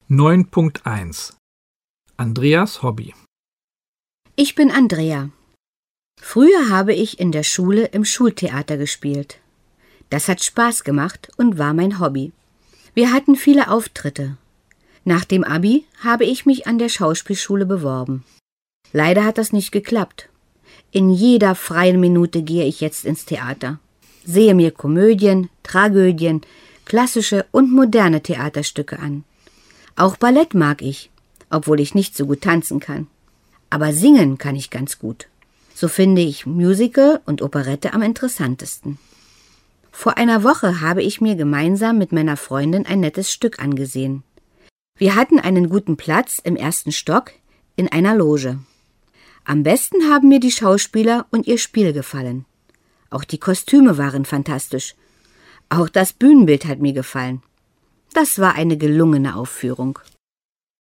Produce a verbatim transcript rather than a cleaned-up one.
neun Punkt eins Andreas Hobby. Ich bin Andrea. Früher habe ich in der Schule im Schultheater gespielt. Das hat Spaß gemacht und war mein Hobby. Wir hatten viele Auftritte. Nach dem Abi habe ich mich an der Schauspielschule beworben. Leider hat das nicht geklappt. In jeder freien Minute gehe ich jetzt ins Theater, sehe mir Komödien, Tragödien, klassische und moderne Theaterstücke an. Auch Ballett mag ich, obwohl ich nicht so gut tanzen kann. Aber singen kann ich ganz gut. So finde ich Musical und Operette am interessantesten. Vor einer Woche habe ich mir gemeinsam mit meiner Freundin ein nettes Stück angesehen. Wir hatten einen guten Platz im ersten Stock in einer Loge. Am besten haben mir die Schauspieler und ihr Spiel gefallen. Auch die Kostüme waren fantastisch. Auch das Bühnenbild hat mir gefallen. Das war eine gelungene Aufführung.